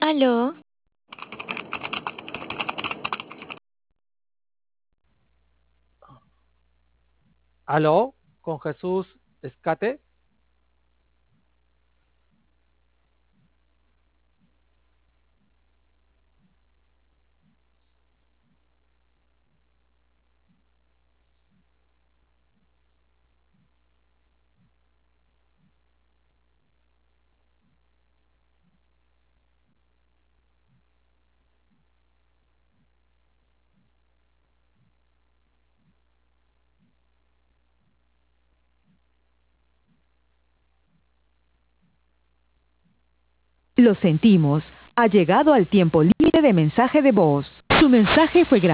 Aló, Aló, con Jesús Escate. Lo sentimos, ha llegado al tiempo límite de mensaje de voz. Su mensaje fue grabado.